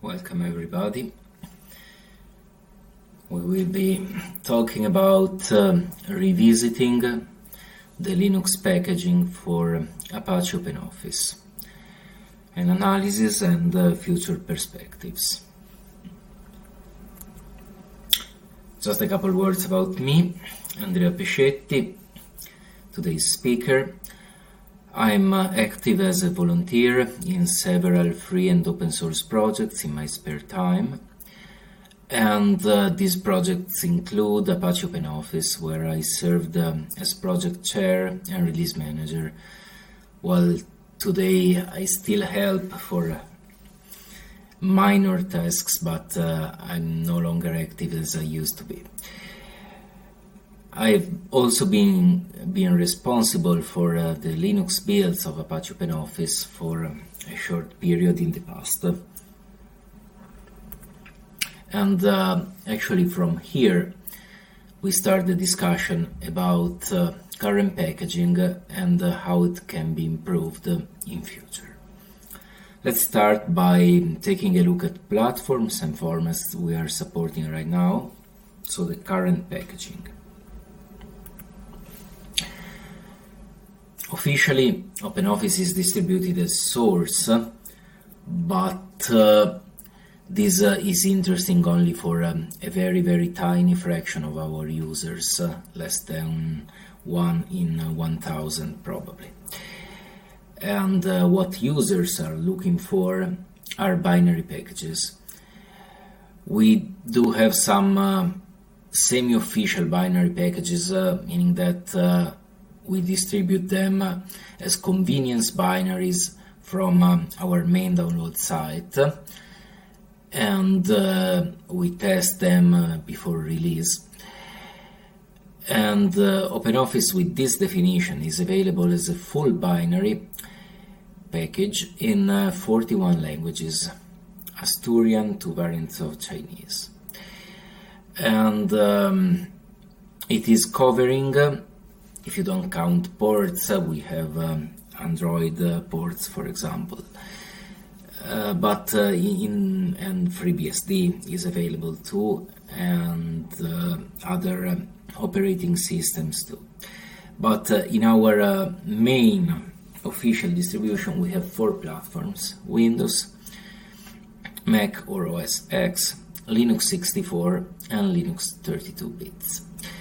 Welcome everybody. We will be talking about revisiting the Linux packaging for Apache OpenOffice, an analysis and future perspectives. Just a couple words about me. Andrea Pescetti, today's speaker. I'm active as a volunteer in several free and open source projects in my spare time, and these projects include Apache OpenOffice, where I served as project chair and release manager, while today I still help for minor tasks, but I'm no longer active as I used to be. I've also been responsible for the Linux builds of Apache OpenOffice for a short period in the past. And actually from here we start the discussion about current packaging and how it can be improved in future. Let's start by taking a look at platforms and formats we are supporting right now. So the current packaging. Officially, OpenOffice is distributed as source, but this is interesting only for a very tiny fraction of our users, less than 1 in 1,000 probably. And what users are looking for are binary packages. We do have some semi-official binary packages, meaning that we distribute them as convenience binaries from our main download site, and we test them before release. And OpenOffice with this definition is available as a full binary package in 41 languages, Asturian to variants of Chinese. And it is covering, if you don't count ports, we have Android ports, for example. But and FreeBSD is available too, and other operating systems too. But in our main official distribution, we have 4 platforms: Windows, Mac or OS X, Linux 64, and Linux 32 bits.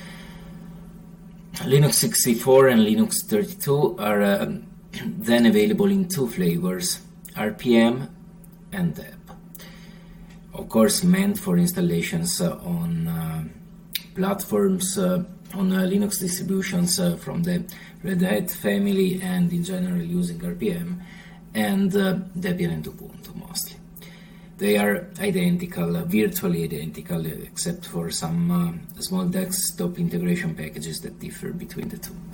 Linux 64 and Linux 32 are then available in 2 flavors, RPM and DEP. Of course, meant for installations on platforms, on Linux distributions from the Red Hat family and in general using RPM, and Debian and Ubuntu mostly. They are identical, virtually identical, except for some small desktop integration packages that differ between the two.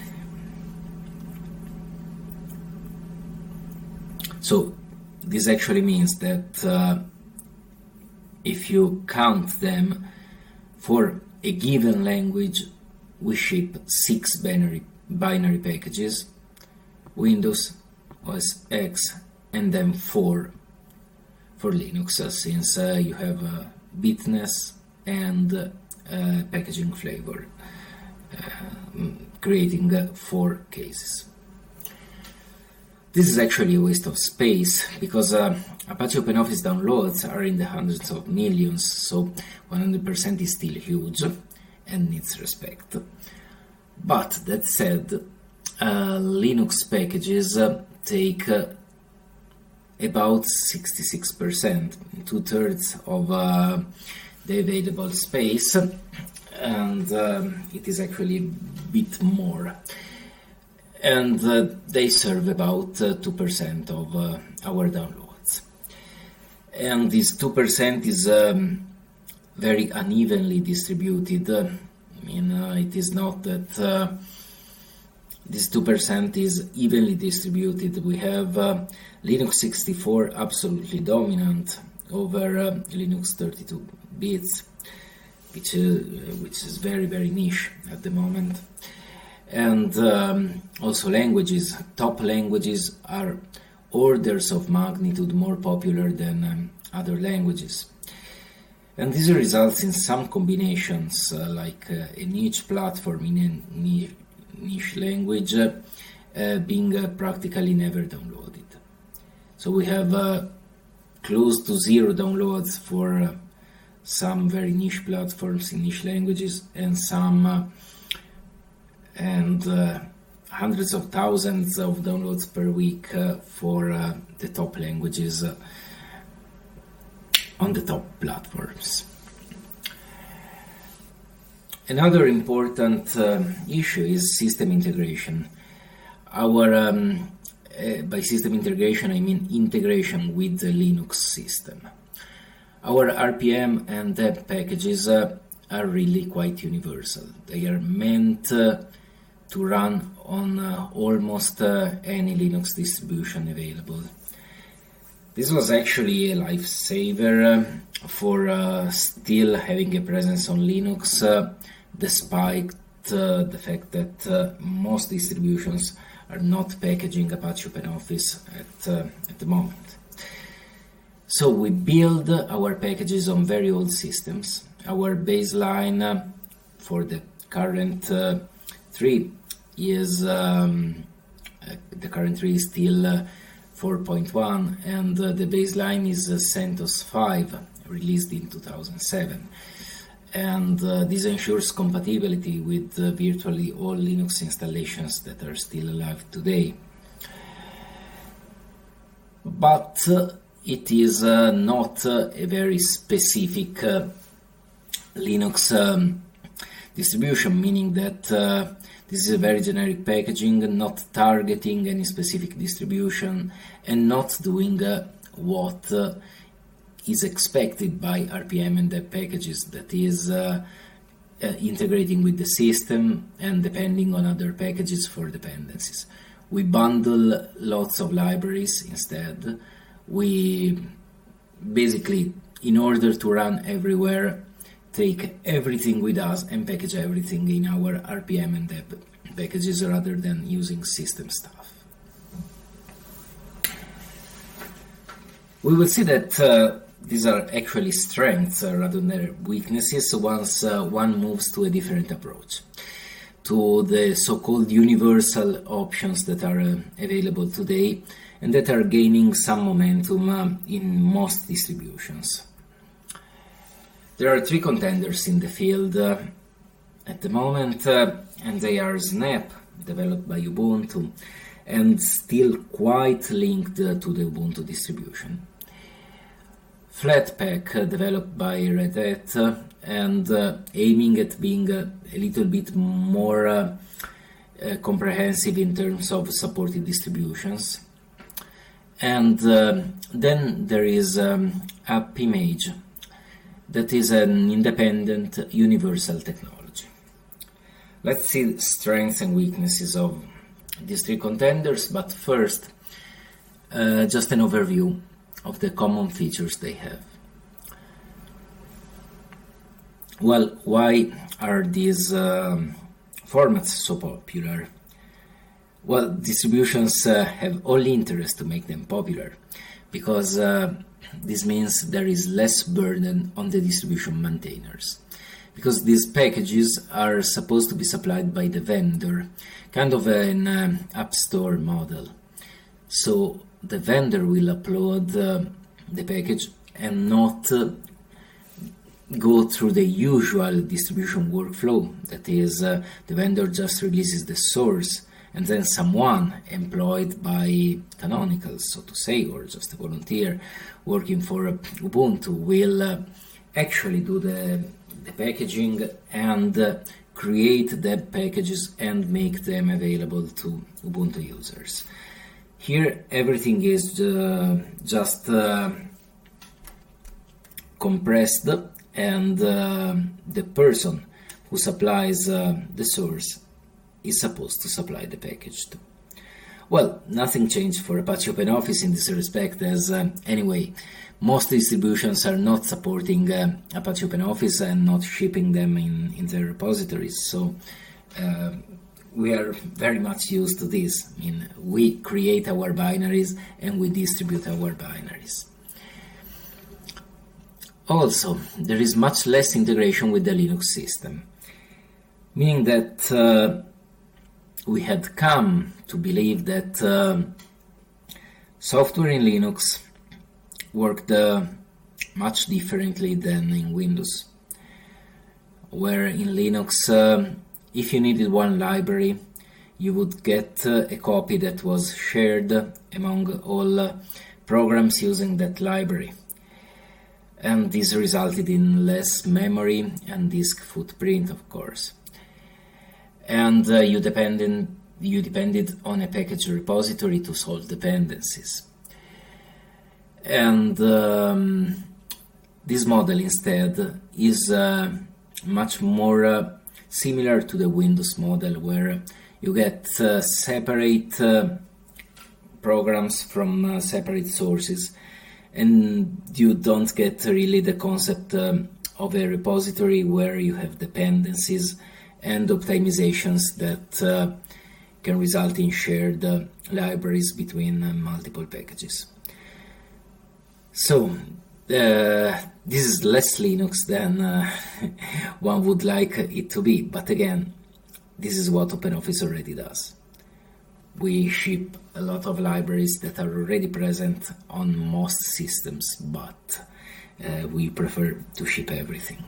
So this actually means that if you count them, for a given language we ship 6 binary packages: Windows, OS X, and then 4 for Linux, since you have bitness and packaging flavor, creating 4 cases. This is actually a waste of space, because Apache OpenOffice downloads are in the hundreds of millions, so 100% is still huge and needs respect. But that said, Linux packages take about 66%, 2/3 of the available space, and it is actually a bit more. And they serve about 2% of our downloads. And this 2% is very unevenly distributed. I mean, it is not that this 2% is evenly distributed. We have Linux 64 absolutely dominant over Linux 32 bits, which is very niche at the moment. And also top languages are orders of magnitude more popular than other languages. And this results in some combinations, like a niche platform in a niche language being practically never downloaded. So we have close to zero downloads for some very niche platforms in niche languages, and hundreds of thousands of downloads per week for the top languages on the top platforms. Another important issue is system integration. By system integration, I mean integration with the Linux system. Our RPM and deb packages are really quite universal. They are meant to run on almost any Linux distribution available. This was actually a lifesaver for still having a presence on Linux, despite the fact that most distributions are not packaging Apache OpenOffice at the moment. So we build our packages on very old systems. Our baseline for the current tree is still 4.1, and the baseline is CentOS 5, released in 2007. And this ensures compatibility with virtually all Linux installations that are still alive today. But it is not a very specific Linux distribution, meaning that this is a very generic packaging, not targeting any specific distribution and not doing what is expected by RPM and deb packages, that is integrating with the system and depending on other packages for dependencies. We bundle lots of libraries instead. We basically, in order to run everywhere, take everything with us and package everything in our RPM and deb packages rather than using system stuff. We will see that these are actually strengths rather than weaknesses once one moves to a different approach, to the so-called universal options that are available today and that are gaining some momentum in most distributions. There are three contenders in the field at the moment, and they are Snap, developed by Ubuntu, and still quite linked to the Ubuntu distribution. Flatpak, developed by Red Hat, and aiming at being a little bit more comprehensive in terms of supported distributions. And then there is AppImage, that is an independent universal technology. Let's see strengths and weaknesses of these three contenders, but first, just an overview of the common features they have. Well, why are these formats so popular? Well, distributions have only interest to make them popular, because this means there is less burden on the distribution maintainers. Because these packages are supposed to be supplied by the vendor, kind of an app store model. So the vendor will upload the package and not go through the usual distribution workflow. That is, the vendor just releases the source, and then someone employed by Canonical, so to say, or just a volunteer working for Ubuntu will actually do the packaging and create the packages and make them available to Ubuntu users. Here everything is just compressed, and the person who supplies the source is supposed to supply the package too. Well, nothing changed for Apache OpenOffice in this respect, as anyway, most distributions are not supporting Apache OpenOffice and not shipping them in their repositories, so we are very much used to this. I mean, we create our binaries and we distribute our binaries. Also, there is much less integration with the Linux system, meaning that we had come to believe that software in Linux worked much differently than in Windows, where in Linux, if you needed one library, you would get a copy that was shared among all programs using that library. And this resulted in less memory and disk footprint, of course. And you depended on a package repository to solve dependencies. And this model instead is much more similar to the Windows model, where you get separate programs from separate sources, and you don't get really the concept of a repository where you have dependencies and optimizations that can result in shared libraries between multiple packages. So this is less Linux than one would like it to be, but again, this is what OpenOffice already does. We ship a lot of libraries that are already present on most systems, but we prefer to ship everything.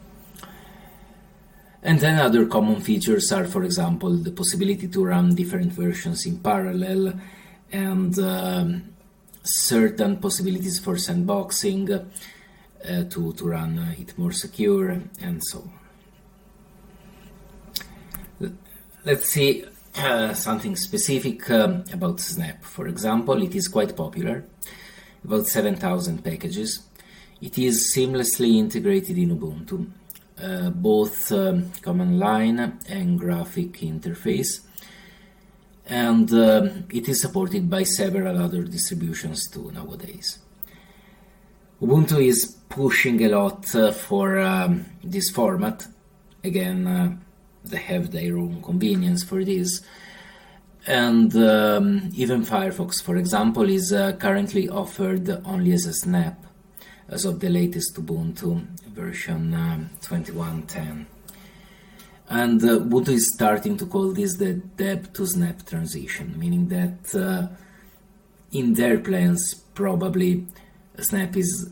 And then other common features are, for example, the possibility to run different versions in parallel, and certain possibilities for sandboxing to run it more secure, and so on. Let's see something specific about Snap. For example, it is quite popular, about 7,000 packages. It is seamlessly integrated in Ubuntu, both command line and graphic interface, and it is supported by several other distributions too nowadays. Ubuntu is pushing a lot for this format. Again, they have their own convenience for this, and even Firefox, for example, is currently offered only as a Snap as of the latest Ubuntu version 21.10. And Ubuntu is starting to call this the Deb to Snap transition, meaning that in their plans probably Snap is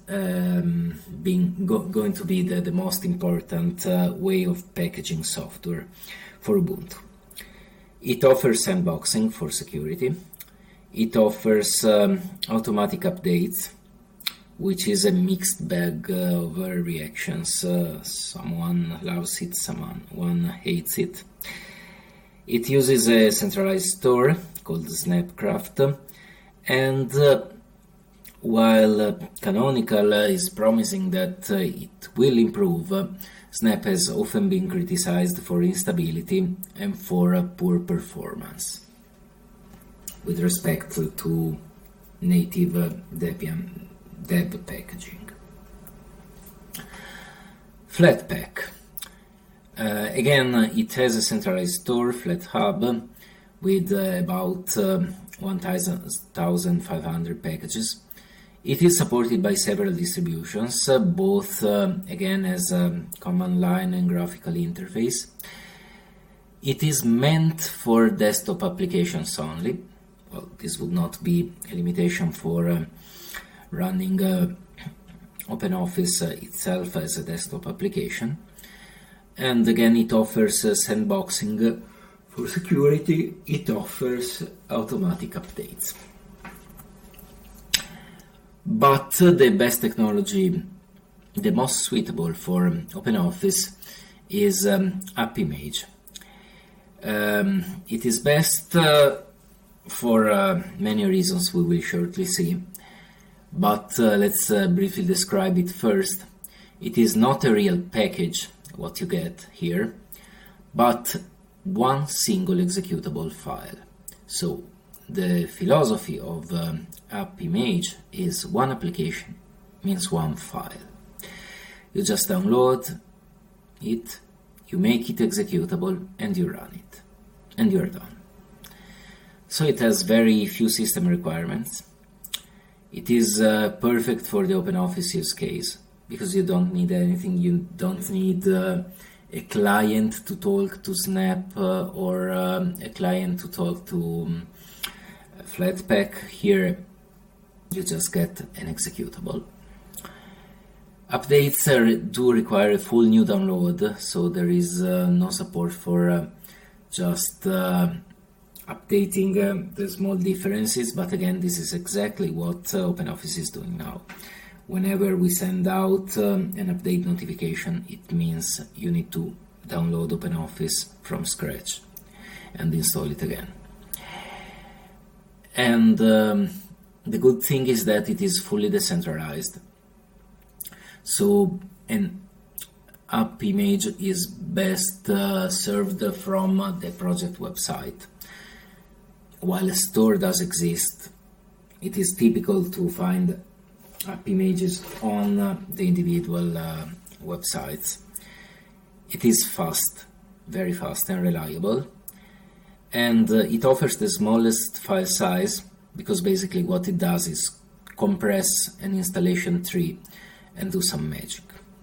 going to be the most important way of packaging software for Ubuntu. It offers sandboxing for security. It offers automatic updates, which is a mixed bag of reactions. Someone loves it, someone hates it. It uses a centralized store called Snapcraft, and while Canonical is promising that it will improve, Snap has often been criticized for instability and for poor performance with respect to native Debian Deb packaging. Flatpak. Again, it has a centralized store, FlatHub, with about 1,500 packages. It is supported by several distributions, both again as a command line and graphical interface. It is meant for desktop applications only. Well, this would not be a limitation for running OpenOffice itself as a desktop application. And again, it offers sandboxing for security. It offers automatic updates. But the best technology, the most suitable for OpenOffice, is AppImage. It is best for many reasons we will shortly see, but let's briefly describe it first. It is not a real package, what you get here, but one single executable file. So the philosophy of AppImage is one application means one file. You just download it, you make it executable, and you run it, and you're done. So it has very few system requirements. It is perfect for the OpenOffice use case. because you don't need anything. You don't need a client to talk to Snap or a client to talk to Flatpak. Here you just get an executable. Updates do require a full new download, so there is no support for just updating the small differences, but again, this is exactly what OpenOffice is doing now. Whenever we send out an update notification, it means you need to download OpenOffice from scratch and install it again. And the good thing is that it is fully decentralized. So an app image is best served from the project website. While a store does exist, it is typical to find app images on the individual websites. It is fast, very fast and reliable, and it offers the smallest file size, because basically what it does is compress an installation tree and do some magic.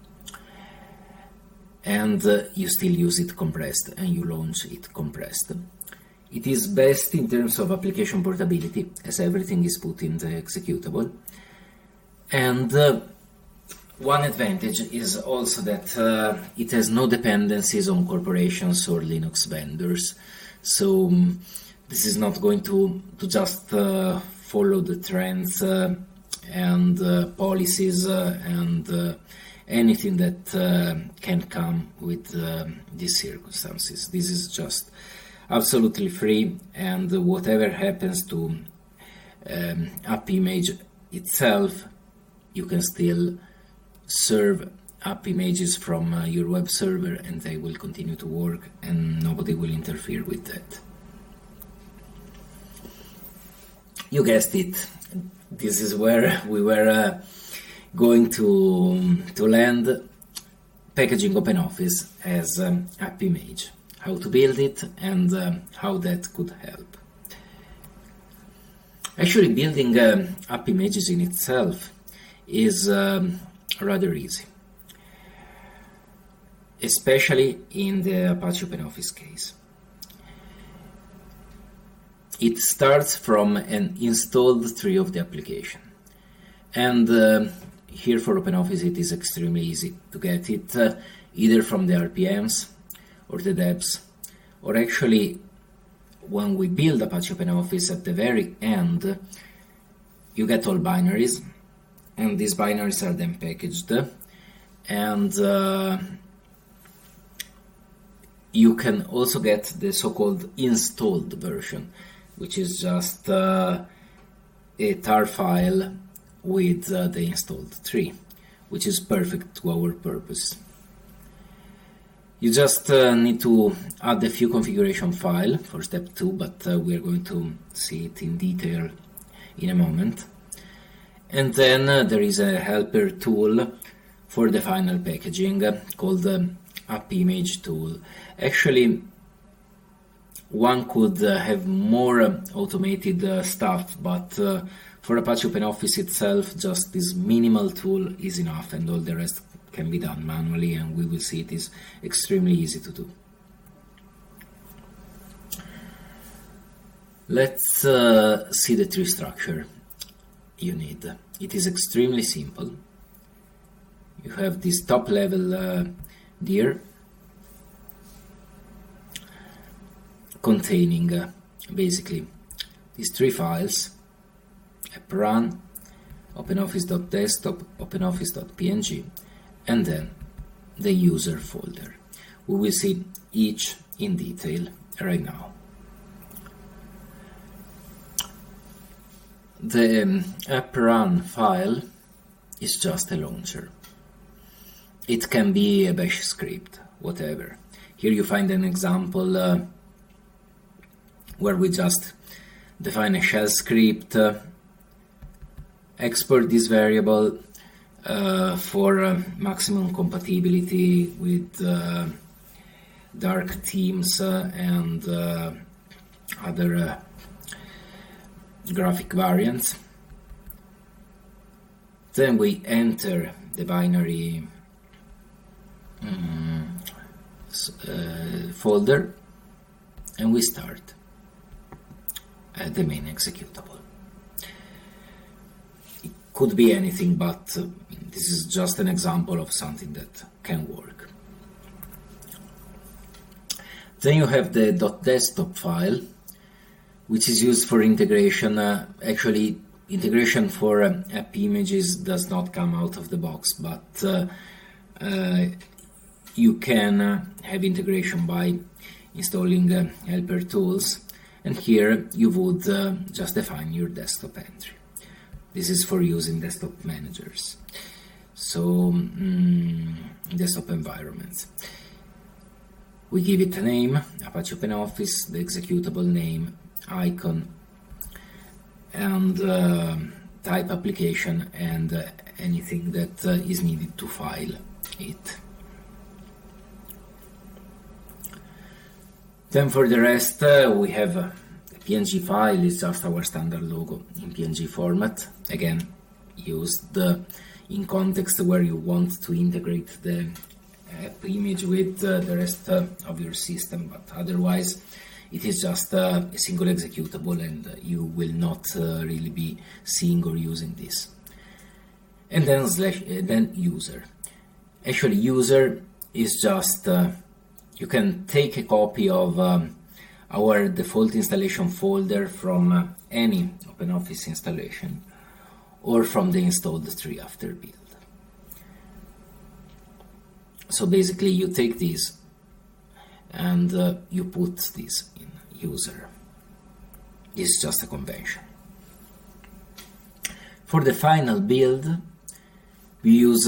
And you still use it compressed, and you launch it compressed. It is best in terms of application portability, as everything is put in the executable. And one advantage is also that it has no dependencies on corporations or Linux vendors. So this is not going to just follow the trends and policies and anything that can come with these circumstances. This is just absolutely free, and whatever happens to app image itself, you can still serve app images from your web server, and they will continue to work, and nobody will interfere with that. You guessed it. This is where we were going to land: packaging OpenOffice as app image, how to build it, and how that could help. Actually, building app images in itself is rather easy, especially in the Apache OpenOffice case. It starts from an installed tree of the application, and here for OpenOffice it is extremely easy to get it either from the RPMs or the debs, or actually when we build Apache OpenOffice at the very end, you get all binaries, and these binaries are then packaged, and you can also get the so-called installed version, which is just a tar file with the installed tree, which is perfect to our purpose. You just need to add a few configuration file for step 2, but we are going to see it in detail in a moment. And then there is a helper tool for the final packaging called App Image Tool. Actually, one could have more automated stuff, but for Apache OpenOffice itself, just this minimal tool is enough, and all the rest can be done manually, and we will see it is extremely easy to do. Let's see the tree structure you need. It is extremely simple. You have this top level dir containing basically these three files: apprun, OpenOffice.desktop, OpenOffice.png, and then the user folder. We will see each in detail right now. The apprun file is just a launcher. It can be a bash script, whatever. Here you find an example where we just define a shell script, export this variable for maximum compatibility with dark themes and other graphic variants. Then we enter the binary folder, and we start the main executable. It could be anything, but this is just an example of something that can work. Then you have the .desktop file, which is used for integration. Actually, integration for app images does not come out of the box, but you can have integration by installing helper tools, and here you would just define your desktop entry. This is for use in desktop managers, so desktop environments. We give it a name, Apache OpenOffice, the executable name, icon, and type application, and anything that is needed to file it. Then for the rest, we have a PNG file. It's just our standard logo in PNG format, again used in context where you want to integrate the app image with the rest of your system, but otherwise it is just a single executable, and you will not really be seeing or using this. And then user. Actually, user is just you can take a copy of our default installation folder from any OpenOffice installation, or from the installed tree after build. So basically you take this and you put this in user. This is just a convention. For the final build, we use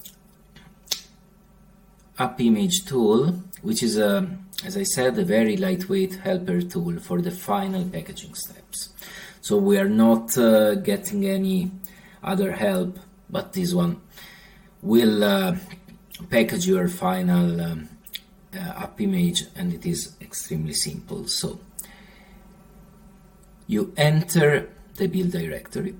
app image tool, which is as I said, a very lightweight helper tool for the final packaging steps. So we are not getting any other help, but this one will package your final app image, and it is extremely simple. So you enter the build directory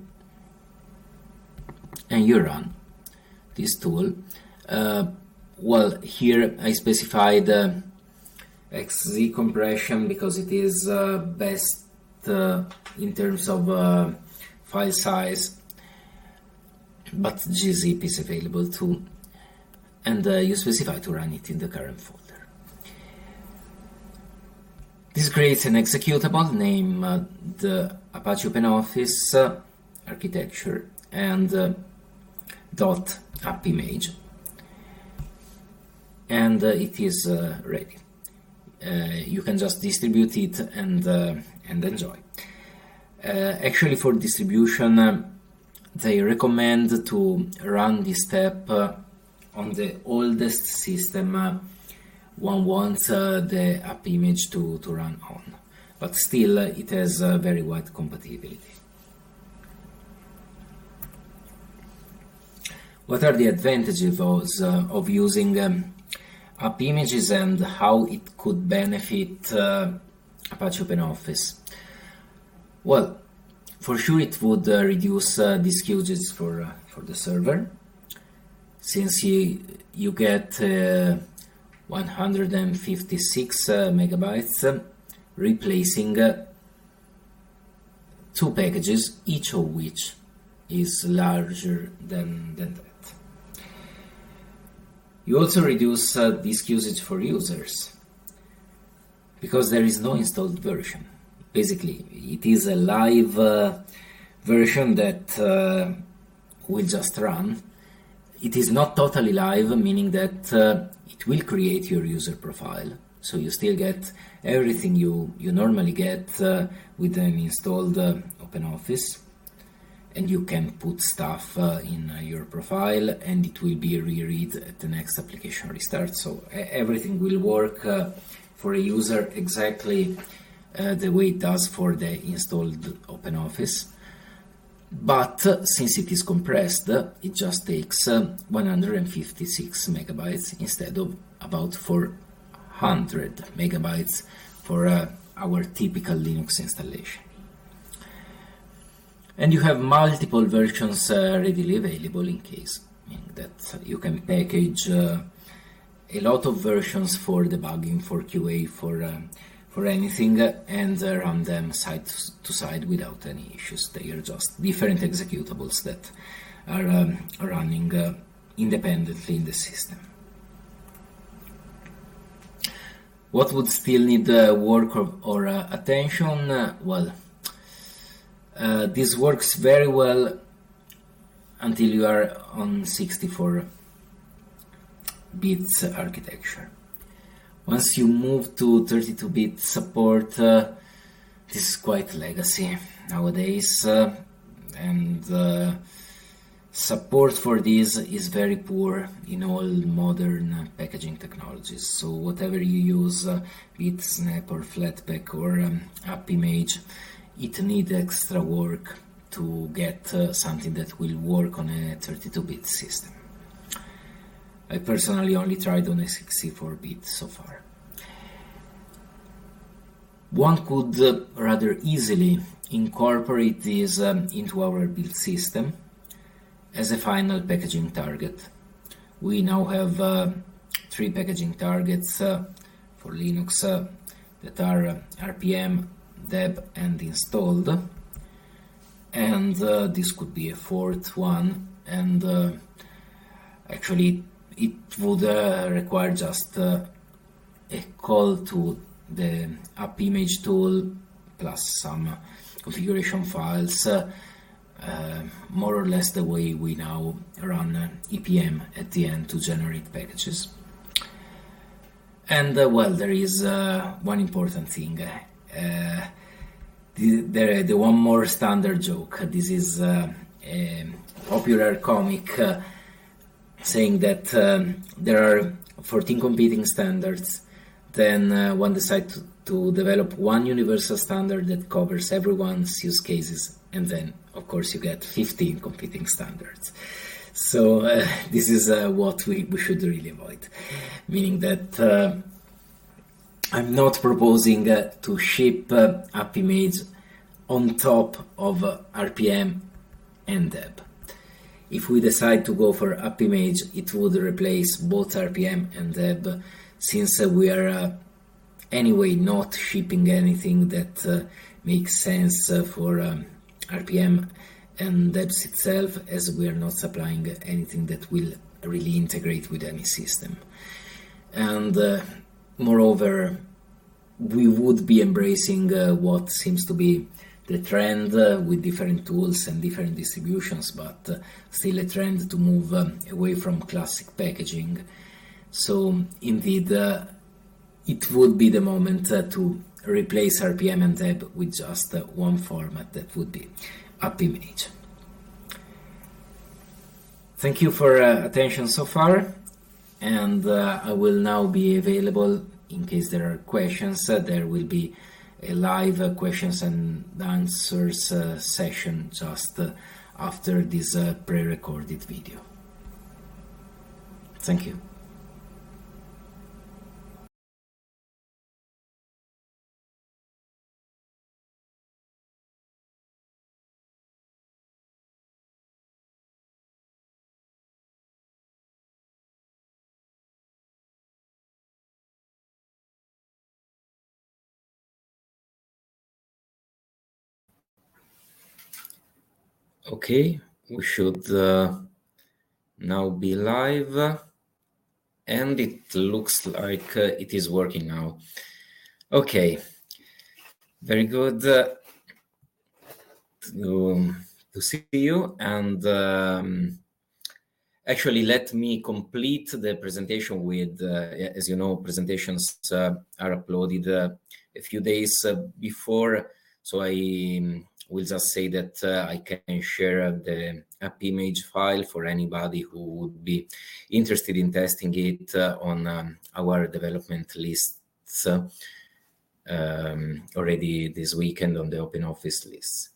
and you run this tool. Well, here I specified XZ compression because it is best in terms of file size, but gzip is available too, and you specify to run it in the current folder. This creates an executable named the Apache OpenOffice architecture and dot app image, and it is ready. You can just distribute it and enjoy. Actually, for distribution, they recommend to run this step on the oldest system one wants the app image to run on, but still it has very wide compatibility. What are the advantages of using app images and how it could benefit Apache OpenOffice? Well, for sure it would reduce disk usage for the server, since you get 156 megabytes replacing 2 packages, each of which is larger than that. You also reduce disk usage for users, because there is no installed version. Basically, it is a live version that will just run. It is not totally live, meaning that it will create your user profile. So you still get everything you normally get with an installed OpenOffice, and you can put stuff in your profile, and it will be reread at the next application restart. So everything will work for a user exactly the way it does for the installed OpenOffice. But since it is compressed, it just takes 156 megabytes instead of about 400 megabytes for our typical Linux installation. And you have multiple versions readily available in case meaning that you can package a lot of versions for debugging, for QA, for anything, and run them side to side without any issues. They are just different executables that are running independently in the system. What would still need work or attention? Well, this works very well until you are on 64 bits architecture. Once you move to 32-bit support, this is quite legacy nowadays, and support for this is very poor in all modern packaging technologies. So whatever you use, be it Snap or Flatpak or AppImage, it needs extra work to get something that will work on a 32-bit system. I personally only tried on a 64-bit so far. One could rather easily incorporate this into our build system as a final packaging target. We now have 3 packaging targets for Linux that are RPM, deb, and installed, and this could be a 4th one, and actually it would require just a call to the AppImage tool plus some configuration files, more or less the way we now run EPM at the end to generate packages. And well, there is one important thing. The one more standard joke. This is a popular comic saying that there are 14 competing standards. Then one decides to develop one universal standard that covers everyone's use cases, and then of course you get 15 competing standards. So this is what we should really avoid, meaning that I'm not proposing to ship AppImage on top of RPM and deb. If we decide to go for AppImage, it would replace both RPM and deb, since we are anyway not shipping anything that makes sense for RPM and debs itself, as we are not supplying anything that will really integrate with any system. And moreover, we would be embracing what seems to be the trend with different tools and different distributions, but still a trend to move away from classic packaging. So indeed, it would be the moment to replace RPM and deb with just one format, that would be AppImage. Thank you for attention so far, and I will now be available in case there are questions. There will be a live questions and answers session just after this pre-recorded video. Thank you. Okay, we should now be live, and it looks like it is working now. Okay, very good to see you, and actually let me complete the presentation with, as you know, presentations are uploaded a few days before, so I will just say that I can share the AppImage file for anybody who would be interested in testing it on our development lists already this weekend on the OpenOffice lists.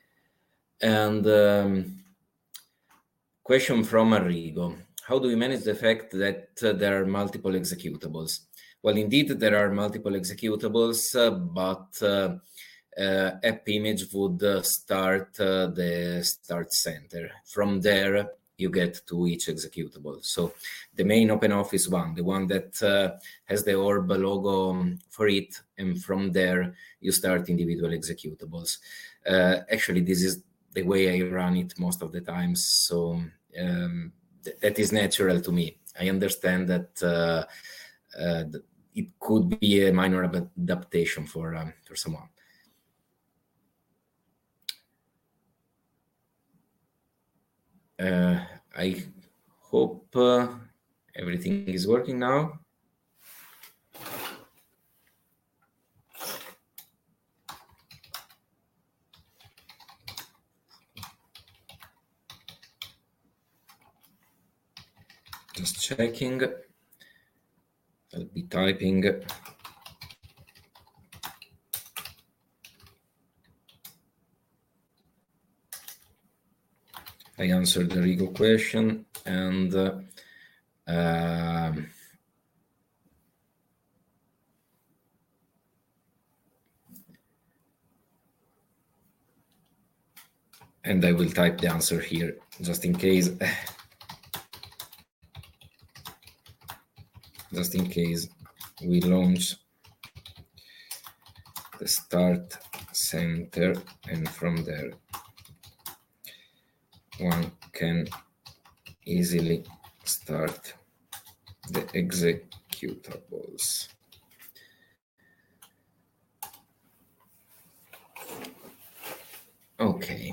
And question from Arrigo: how do we manage the fact that there are multiple executables? Well, indeed, there are multiple executables, but AppImage would start the start center. From there, you get to each executable. So the main OpenOffice one, the one that has the orb logo for it, and from there you start individual executables. Actually, this is the way I run it most of the times, so that is natural to me. I understand that it could be a minor adaptation for someone. I hope everything is working now. Just checking. I'll be typing. I answered the Rigo question, and and I will type the answer here just in case. Just in case we launch the Start Center, and from there one can easily start the executables. Okay.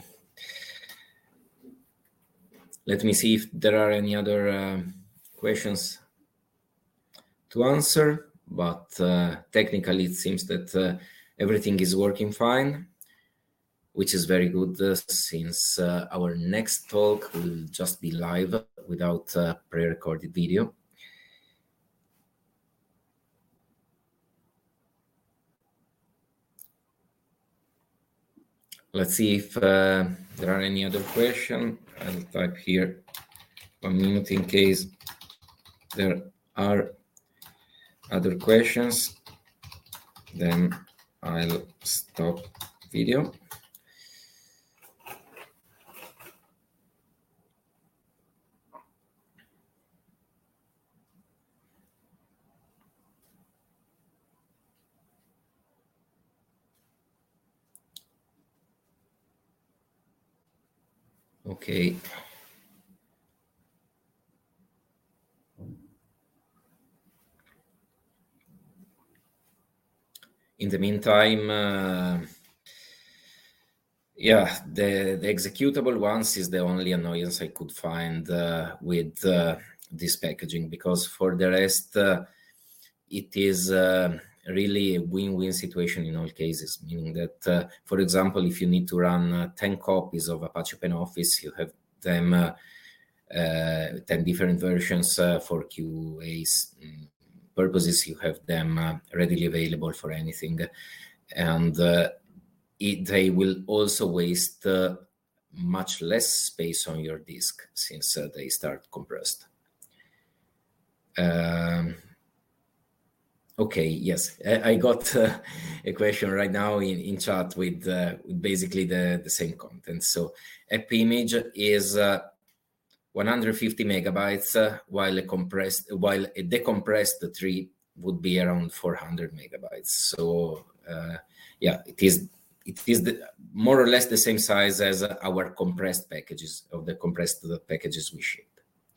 Let me see if there are any other questions to answer, but technically it seems that everything is working fine, which is very good since our next talk will just be live without pre-recorded video. Let's see if there are any other questions. I'll type here 1 minute in case there are other questions. Then I'll stop video. Okay. In the meantime, yeah, the executable ones is the only annoyance I could find with this packaging, because for the rest, it is really a win-win situation in all cases, meaning that, for example, if you need to run 10 copies of Apache OpenOffice, you have them 10 different versions for QA's purposes. You have them readily available for anything, and they will also waste much less space on your disk since they start compressed. Okay, yes, I got a question right now in chat with basically the same content. So app image is 150 megabytes, while a decompressed tree would be around 400 megabytes. So yeah, it is more or less the same size as our compressed packages, of the compressed packages we ship.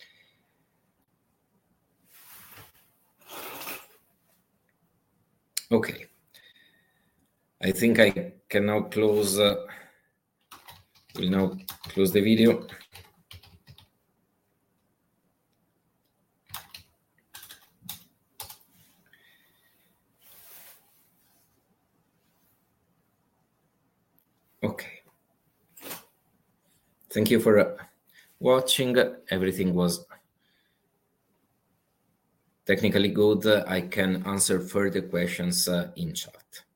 Okay, I think I can now close. We'll now close the video. Okay. Thank you for watching. Everything was technically good. I can answer further questions in chat.